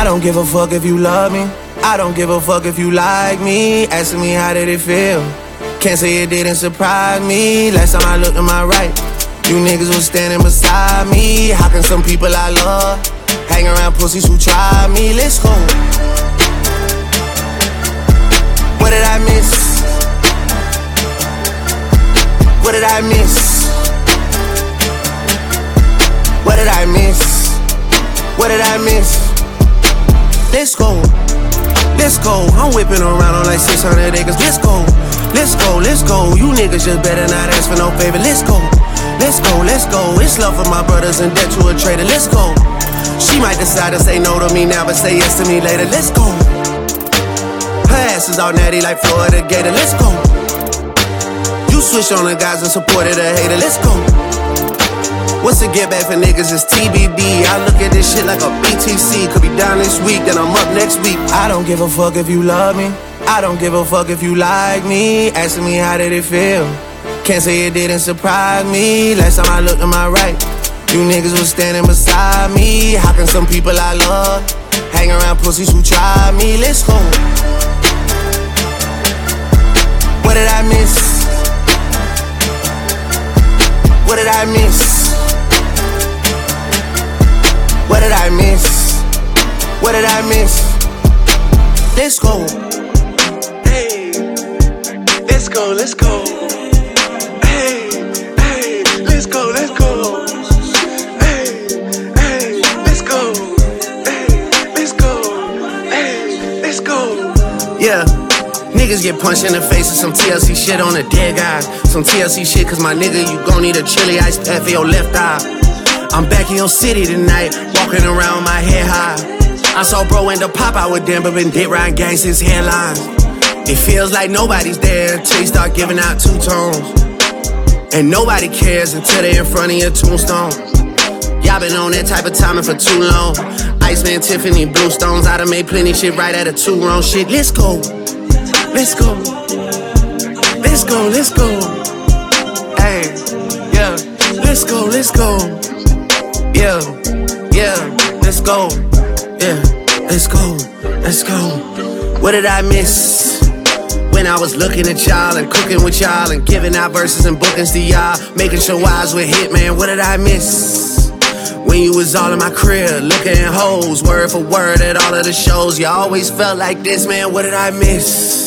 don't give a fuck if you love me. I don't give a fuck if you like me. Asking me how did it feel. Can't say it didn't surprise me. Last time I looked to my right, you niggas was standing beside me. How can some people I love hang around pussies who try me? Let's go. What did I miss? What did I miss? What did I miss? What did I miss? Let's go. Let's go. I'm whipping around on like 600 acres. Let's go. Let's go. Let's go. You niggas just better not ask for no favor. Let's go. Let's go. Let's go. It's love for my brothers and debt to a traitor. Let's go. She might decide to say no to me now, but say yes to me later. Let's go. Her ass is all natty like Florida Gator. Let's go. You switch on the guys and supported a hater. Let's go. What's the get back for niggas? It's TBD. I look at this shit like a BTC. Could be down this week, then I'm up next week. I don't give a fuck if you love me. I don't give a fuck if you like me. Asking me how did it feel. Can't say it didn't surprise me. Last time I looked to my right, you niggas was standing beside me. How can some people I love hang around pussies who try me? Let's go. What did I miss? What did I miss? What did I miss? What did I miss? Let's go. Hey, let's go, let's go. Hey, hey, let's go, let's go. Hey, hey, let's go. Hey, let's go. Hey, let's go. Yeah. Niggas get punched in the face with some TLC shit on a dead guy. Some TLC shit cause my nigga, you gon' need a chili ice pack for your left eye. I'm back in your city tonight, walking around with my head high. I saw bro end up pop out with them, but been dick riding gangs since headlines. It feels like nobody's there until you start giving out two tones. And nobody cares until they in front of your tombstone. Y'all been on that type of timing for too long. Iceman, Tiffany, Bluestones, I done made plenty shit right at a two wrong shit. Let's go. Let's go. Let's go, let's go. Hey, yeah. Let's go, let's go. Yeah, yeah, let's go. Yeah, let's go, let's go. What did I miss? When I was looking at y'all and cooking with y'all and giving out verses and bookings to y'all, making sure eyes were hit, man, what did I miss? When you was all in my crib, looking at hoes, word for word at all of the shows, you always felt like this, man, what did I miss?